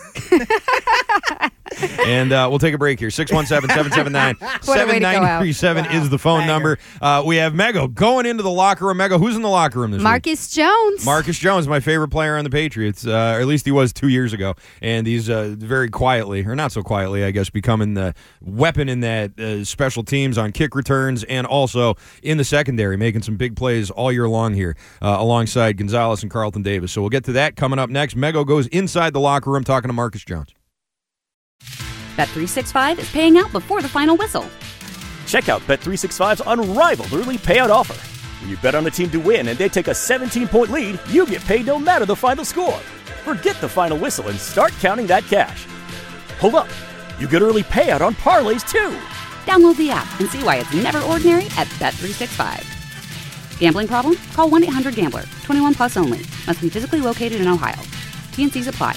And uh, we'll take a break here. six one seven, seven seven nine, seven nine three seven is the phone number. Uh, we have Mego going into the locker room. Mego, who's in the locker room this week? Marcus Jones. Marcus Jones, my favorite player on the Patriots, uh, or at least he was two years ago. And he's uh, very quietly, or not so quietly, I guess, becoming the weapon in that uh, special teams on kick returns and also in the secondary, making some big plays all year long here uh, alongside Gonzalez and Carlton Davis. So we'll get to that coming up next. Mego goes inside the locker room talking to Marcus Jones. Bet three sixty-five is paying out before the final whistle. Check out Bet three sixty-five's unrivaled early payout offer. When you bet on a team to win and they take a seventeen-point lead, you get paid no matter the final score. Forget the final whistle and start counting that cash. Hold up. You get early payout on parlays, too. Download the app and see why it's never ordinary at Bet three sixty-five. Gambling problem? Call one eight hundred gambler. twenty-one plus only. Must be physically located in Ohio. T and Cs apply.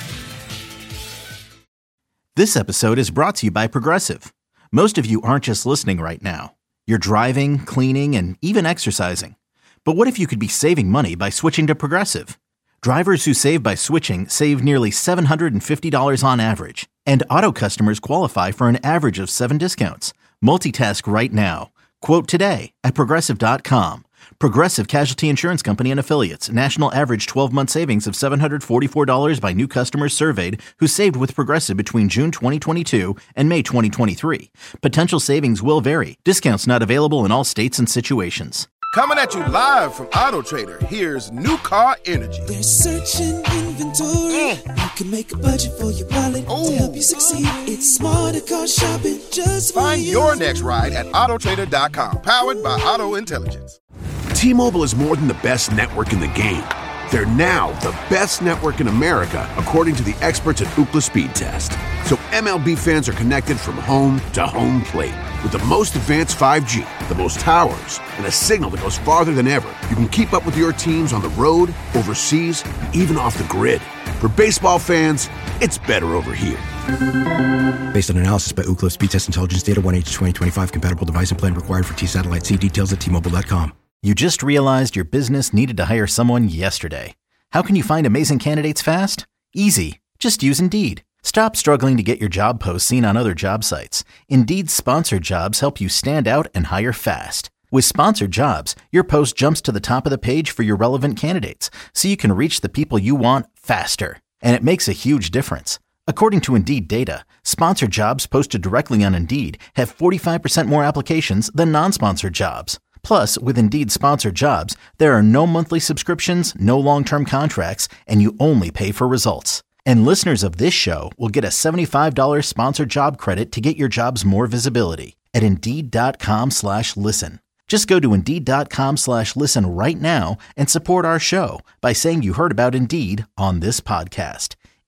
This episode is brought to you by Progressive. Most of you aren't just listening right now. You're driving, cleaning, and even exercising. But what if you could be saving money by switching to Progressive? Drivers who save by switching save nearly seven hundred fifty dollars on average. And auto customers qualify for an average of seven discounts. Multitask right now. Quote today at Progressive dot com. Progressive Casualty Insurance Company and Affiliates. National average twelve-month savings of seven hundred forty-four dollars by new customers surveyed who saved with Progressive between June twenty twenty-two and May twenty twenty-three. Potential savings will vary. Discounts not available in all states and situations. Coming at you live from Auto Trader, here's New Car Energy. They're searching inventory. You can make a budget for your wallet to help you succeed. It's smarter car shopping just for Find you. your next ride at auto trader dot com, powered by Auto Intelligence. T-Mobile is more than the best network in the game. They're now the best network in America, according to the experts at Ookla Speed Test. So M L B fans are connected from home to home plate. With the most advanced five G, the most towers, and a signal that goes farther than ever, you can keep up with your teams on the road, overseas, and even off the grid. For baseball fans, it's better over here. Based on analysis by Ookla Speed Test Intelligence Data one H twenty twenty-five compatible device and plan required for T-Satellite. See details at T Mobile dot com. You just realized your business needed to hire someone yesterday. How can you find amazing candidates fast? Easy. Just use Indeed. Stop struggling to get your job posts seen on other job sites. Indeed's sponsored jobs help you stand out and hire fast. With sponsored jobs, your post jumps to the top of the page for your relevant candidates, so you can reach the people you want faster. And it makes a huge difference. According to Indeed data, sponsored jobs posted directly on Indeed have forty-five percent more applications than non-sponsored jobs. Plus, with Indeed sponsored jobs, there are no monthly subscriptions, no long-term contracts, and you only pay for results. And listeners of this show will get a seventy-five dollars sponsored job credit to get your jobs more visibility at Indeed.com slash listen. Just go to Indeed.com slash listen right now and support our show by saying you heard about Indeed on this podcast.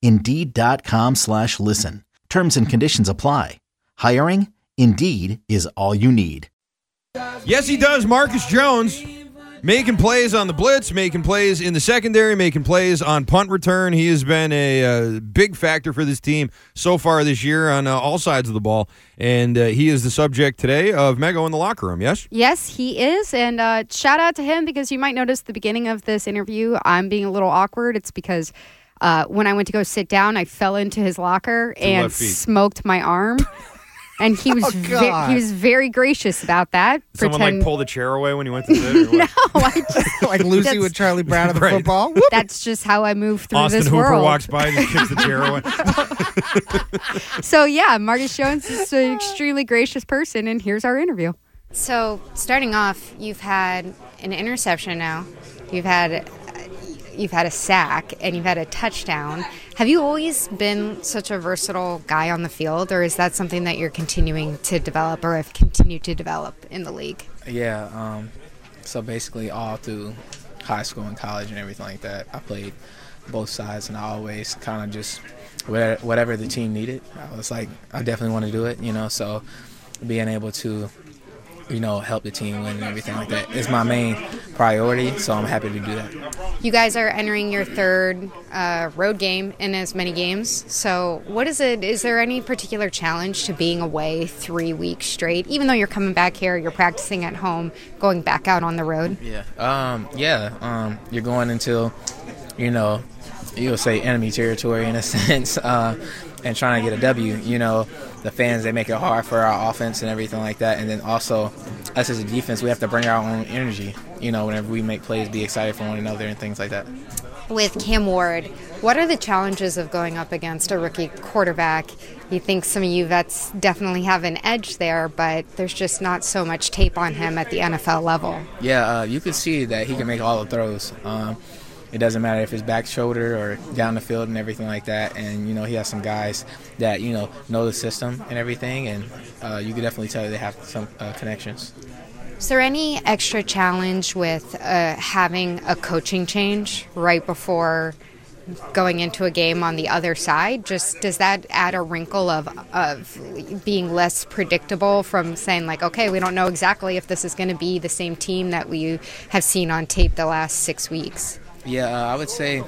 Indeed.com slash listen. Terms and conditions apply. Hiring? Indeed is all you need. Yes, he does. Marcus Jones making plays on the blitz, making plays in the secondary, making plays on punt return. He has been a uh, big factor for this team so far this year on uh, all sides of the ball. And uh, he is the subject today of Mego in the locker room, yes? Yes, he is. And uh, shout out to him, because you might notice at the beginning of this interview, I'm being a little awkward. It's because uh, when I went to go sit down, I fell into his locker To and left feet. smoked my arm. And he was Oh, ve- God. he was very gracious about that. Someone Pretend- like pulled a chair away when you went to sit? Or what? No, I just, Like Lucy That's- with Charlie Brown at the Right. football. Whoop. that's just how I move through Austin this Hooper world. walks by and just kicks the chair away. So yeah, Marcus Jones is an extremely gracious person, and here's our interview. So starting off, you've had an interception now. You've had you've had a sack, and you've had a touchdown. Have you always been such a versatile guy on the field, or is that something that you're continuing to develop, or have continued to develop in the league? Yeah, um, so basically all through high school and college and everything like that, I played both sides, and I always kind of just, where- whatever the team needed, I was like, I definitely want to do it, you know, so being able to, you know, help the team win and everything like that is my main priority, so I'm happy to do that. You guys are entering your third uh, road game in as many games. So what is it? Is there any particular challenge to being away three weeks straight? Even though you're coming back here, you're practicing at home, going back out on the road? Yeah, um, yeah, um, you're going into, you know, you'll say enemy territory in a sense, uh, and trying to get a W. You know, the fans, they make it hard for our offense and everything like that. And then also, us as a defense, we have to bring our own energy, you know, whenever we make plays, be excited for one another and things like that. With Cam Ward, what are the challenges of going up against a rookie quarterback? You think some of you vets definitely have an edge there, but there's just not so much tape on him at the N F L level. Yeah, uh, you can see that he can make all the throws. Um, it doesn't matter if it's back shoulder or down the field and everything like that. And, you know, he has some guys that, you know, know the system and everything. And uh, you can definitely tell they have some uh, connections. Is there any extra challenge with uh, having a coaching change right before going into a game on the other side? Just does that add a wrinkle of of being less predictable from saying like, okay, we don't know exactly if this is going to be the same team that we have seen on tape the last six weeks? Yeah, uh, I would say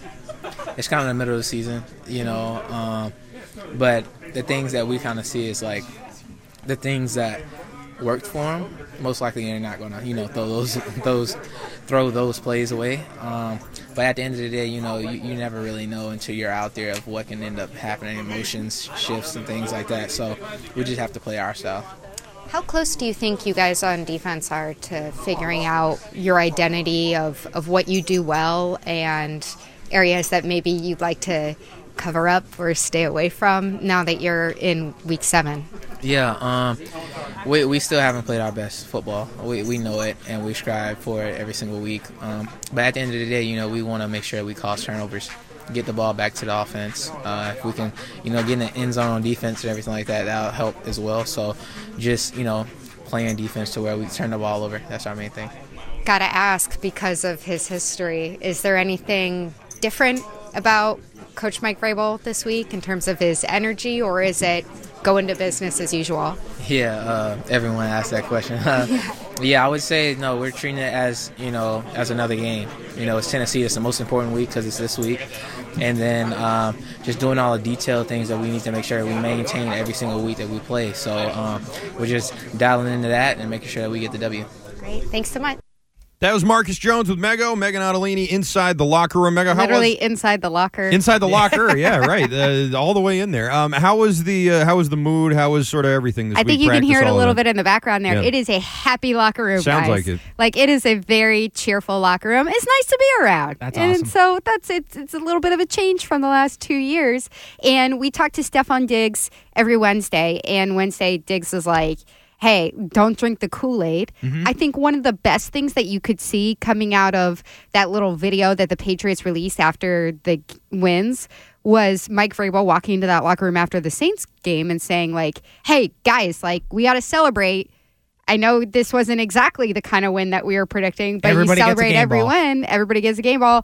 it's kind of in the middle of the season, you know. Um, but the things that we kind of see is like the things that worked for him. Most likely, they're not gonna, you know, throw those, those, throw those plays away. Um, but at the end of the day, you know, you, you never really know until you're out there of what can end up happening, emotions, shifts, and things like that. So we just have to play our style. How close do you think you guys on defense are to figuring out your identity of, of what you do well and areas that maybe you'd like to cover up or stay away from now that you're in week seven? Yeah, um, we we still haven't played our best football. We we know it, and we strive for it every single week. Um, but at the end of the day, you know, we want to make sure we cause turnovers, get the ball back to the offense. Uh, if we can, you know, get in the end zone on defense and everything like that, that'll help as well. So just, you know, playing defense to where we turn the ball over. That's our main thing. Gotta ask, because of his history, is there anything different about Coach Mike Vrabel this week in terms of his energy, or is it go into business as usual? Yeah, uh, everyone asks that question. Uh, yeah, I would say no. We're treating it as, you know, as another game. You know, it's Tennessee. It's the most important week because it's this week, and then um, just doing all the detailed things that we need to make sure we maintain every single week that we play. So um, we're just dialing into that and making sure that we get the W. Great, thanks so much. That was Marcus Jones with Mego, Megan Ottolini inside the locker room. Mego, how Literally was, inside the locker. inside the locker, yeah, right, uh, all the way in there. Um, how was the uh, how was the mood? How was sort of everything this I week? think you can Practice, hear it a all little that? bit in the background there. Yeah. It is a happy locker room, Sounds guys. like it. Like, it is a very cheerful locker room. It's nice to be around. That's and awesome. so that's it's it's a little bit of a change from the last two years. And we talked to Stephon Diggs every Wednesday, and Wednesday Diggs was like, hey, don't drink the Kool-Aid. Mm-hmm. I think one of the best things that you could see coming out of that little video that the Patriots released after the wins was Mike Vrabel walking into that locker room after the Saints game and saying, like, hey, guys, like, we got to celebrate. I know this wasn't exactly the kind of win that we were predicting, but Everybody you gets a celebrate game every ball. win. Everybody gets a game ball.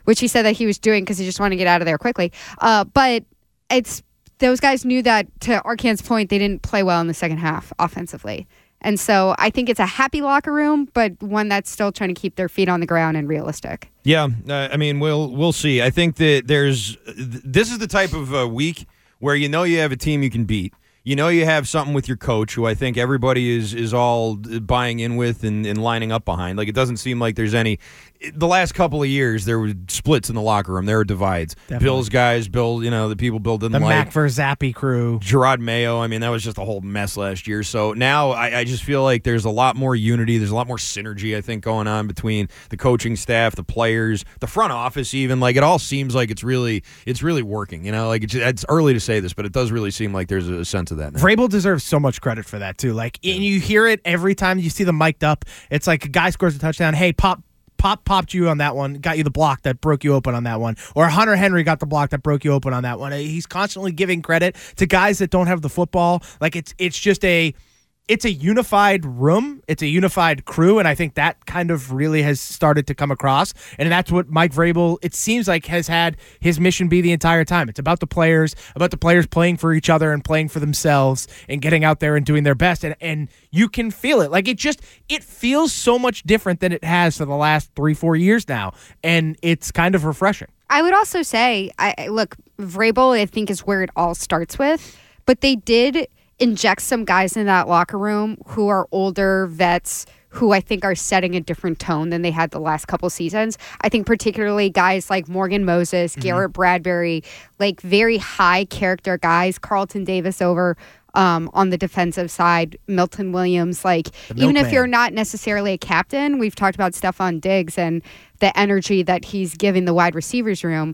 which he said that he was doing because he just wanted to get out of there quickly. Uh, but it's those guys knew that, to Arcan's point, they didn't play well in the second half offensively. And so I think it's a happy locker room, but one that's still trying to keep their feet on the ground and realistic. Yeah, uh, I mean, we'll we'll see. I think that there's this is the type of uh, week where you know you have a team you can beat. You know you have something with your coach who I think everybody is is all buying in with and, and lining up behind. Like, it doesn't seem like there's any – the last couple of years, there were splits in the locker room. There were divides. Definitely. Bill's guys, Bill, you know, the people Bill didn't the like. The Mac versus Zappy crew. Gerard Mayo. I mean, that was just a whole mess last year. So now I, I just feel like there's a lot more unity. There's a lot more synergy, I think, going on between the coaching staff, the players, the front office even. Like, it all seems like it's really it's really working. You know, like, it's, it's early to say this, but it does really seem like there's a sense of that now. Vrabel deserves so much credit for that, too. Like, and you hear it every time you see them mic'd up. It's like a guy scores a touchdown. Hey, pop. Pop popped you on that one, got you the block that broke you open on that one. Or Hunter Henry got the block that broke you open on that one. He's constantly giving credit to guys that don't have the football. Like, it's it's just a it's a unified room. It's a unified crew, and I think that kind of really has started to come across. And that's what Mike Vrabel, it seems like, has had his mission be the entire time. It's about the players, about the players playing for each other and playing for themselves and getting out there and doing their best. And and you can feel it. Like, it just, it feels so much different than it has for the last three, four years now. And it's kind of refreshing. I would also say, I look, Vrabel, I think, is where it all starts with. But they did inject some guys in that locker room who are older vets who I think are setting a different tone than they had the last couple seasons. I think particularly guys like Morgan Moses, mm-hmm. Garrett Bradbury, like very high character guys, Carlton Davis over um, on the defensive side, Milton Williams. Like, even if you're not necessarily a captain, we've talked about Stephon Diggs and the energy that he's giving the wide receivers room.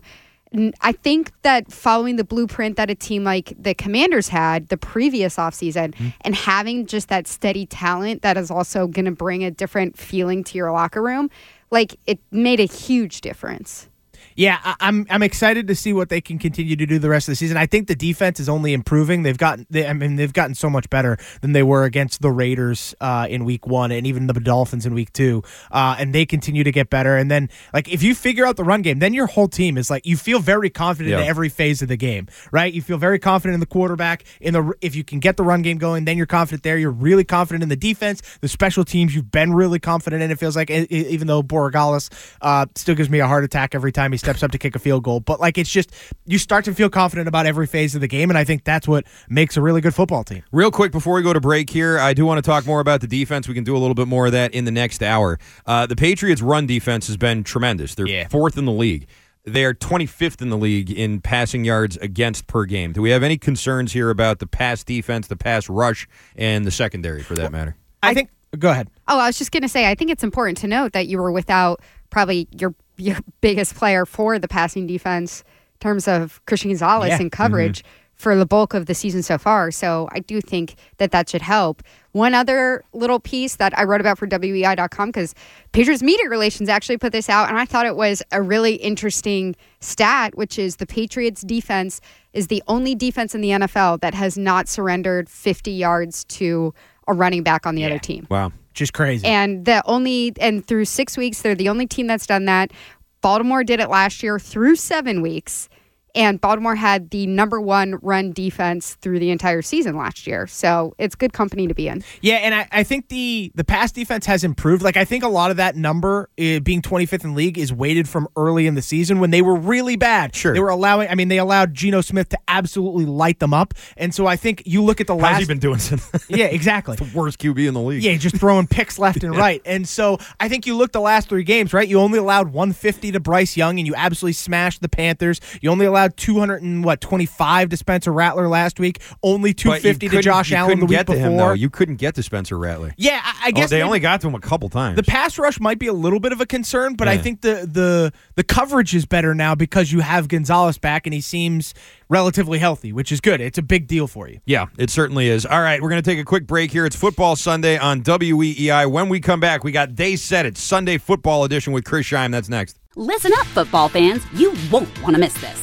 I think that following the blueprint that a team like the Commanders had the previous offseason mm-hmm. and having just that steady talent that is also going to bring a different feeling to your locker room, like, it made a huge difference. Yeah, I, I'm I'm excited to see what they can continue to do the rest of the season. I think the defense is only improving. They've gotten, they, I mean, they've gotten so much better than they were against the Raiders uh, in Week One and even the Dolphins in Week Two, uh, and they continue to get better. And then, like, if you figure out the run game, then your whole team is like, you feel very confident yeah. in every phase of the game, right? You feel very confident in the quarterback. In the if you can get the run game going, then you're confident there. You're really confident in the defense, the special teams. You've been really confident in. It feels like, even though Borregales uh, still gives me a heart attack every time he steps up to kick a field goal, but like, it's just, you start to feel confident about every phase of the game, and I think that's what makes a really good football team. Real quick before we go to break here, I do want to talk more about the defense. We can do a little bit more of that in the next hour. Uh, the Patriots' run defense has been tremendous. They're yeah. fourth in the league. They are twenty-fifth in the league in passing yards against per game. Do we have any concerns here about the pass defense, the pass rush, and the secondary for that well, matter? I think, go ahead. Oh, I was just going to say, I think it's important to note that you were without probably your your biggest player for the passing defense in terms of Christian Gonzalez yeah. and coverage mm-hmm. for the bulk of the season so far. So I do think that that should help. One other little piece that I wrote about for W E I dot com, because Patriots Media Relations actually put this out, and I thought it was a really interesting stat, which is the Patriots defense is the only defense in the N F L that has not surrendered fifty yards to a running back on the yeah. other team. Wow. Just crazy. And the only and through six weeks, they're the only team that's done that. Baltimore did it last year through seven weeks. And Baltimore had the number one run defense through the entire season last year. So it's good company to be in. Yeah, and I, I think the the pass defense has improved. Like, I think a lot of that number, uh, being twenty-fifth in the league, is weighted from early in the season when they were really bad. Sure. They were allowing, I mean, they allowed Geno Smith to absolutely light them up. And so I think you look at the last. How's he been doing since? Yeah, exactly. The worst Q B in the league. Yeah, just throwing picks left and right. And so I think you look the last three games, right? You only allowed one fifty to Bryce Young, and you absolutely smashed the Panthers. You only allowed two hundred and what twenty-five to Spencer Rattler last week. Only two fifty to Josh Allen the week get to before. Him, though. You couldn't get to Spencer Rattler. Yeah, I, I guess oh, they maybe, only got to him a couple times. The pass rush might be a little bit of a concern, but yeah. I think the the the coverage is better now because you have Gonzalez back and he seems relatively healthy, which is good. It's a big deal for you. Yeah, it certainly is. All right, we're going to take a quick break here. It's Football Sunday on W E E I. When we come back, we got Day Set It, Sunday Football Edition with Chris Scheim. That's next. Listen up, football fans. You won't want to miss this.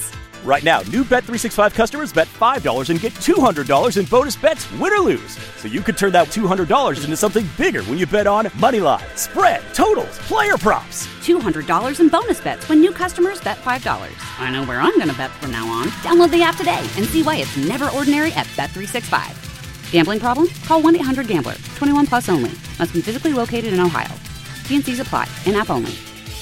Right now, new Bet three sixty-five customers bet five dollars and get two hundred dollars in bonus bets, win or lose. So you could turn that two hundred dollars into something bigger when you bet on moneyline, spread, totals, player props. two hundred dollars in bonus bets when new customers bet five dollars. I know where I'm going to bet from now on. Download the app today and see why it's never ordinary at Bet three sixty-five. Gambling problem? Call one eight hundred gambler. twenty-one plus only. Must be physically located in Ohio. T and C's apply. In-app only.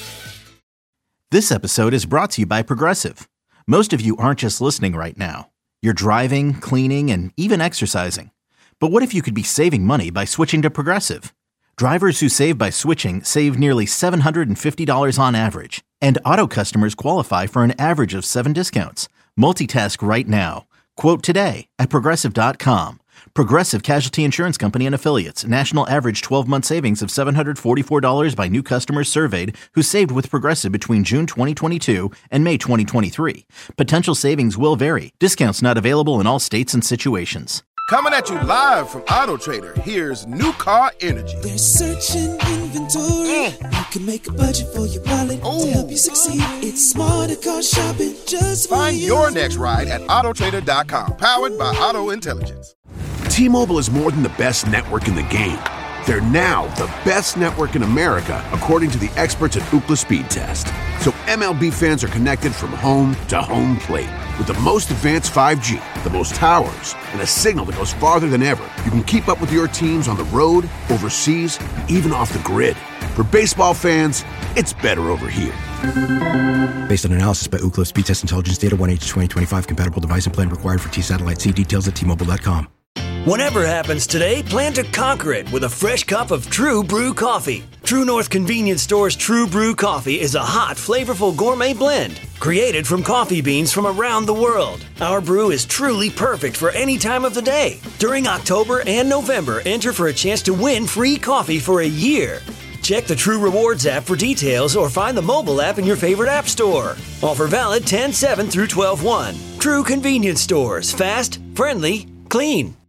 This episode is brought to you by Progressive. Most of you aren't just listening right now. You're driving, cleaning, and even exercising. But what if you could be saving money by switching to Progressive? Drivers who save by switching save nearly seven hundred fifty dollars on average. And auto customers qualify for an average of seven discounts. Multitask right now. Quote today at Progressive dot com. Progressive Casualty Insurance Company and Affiliates. National average twelve-month savings of seven hundred forty-four dollars by new customers surveyed who saved with Progressive between June twenty twenty-two and May twenty twenty-three. Potential savings will vary. Discounts not available in all states and situations. Coming at you live from Auto Trader, here's New Car Energy. There's searching inventory. Mm. You can make a budget for your wallet Ooh. To help you succeed. It's smarter car shopping just for Find you. your next ride at Auto Trader dot com. Powered by Auto Intelligence. T-Mobile is more than the best network in the game. They're now the best network in America, according to the experts at Ookla Speed Test. So M L B fans are connected from home to home plate. With the most advanced five G, the most towers, and a signal that goes farther than ever, you can keep up with your teams on the road, overseas, and even off the grid. For baseball fans, it's better over here. Based on analysis by Ookla Speed Test Intelligence Data, one H twenty twenty-five compatible device and plan required for T-Satellite. See details at T Mobile dot com. Whatever happens today, plan to conquer it with a fresh cup of True Brew coffee. True North Convenience Store's True Brew coffee is a hot, flavorful gourmet blend created from coffee beans from around the world. Our brew is truly perfect for any time of the day. During October and November, enter for a chance to win free coffee for a year. Check the True Rewards app for details or find the mobile app in your favorite app store. Offer valid ten seven through twelve one. True Convenience Stores. Fast, friendly, clean.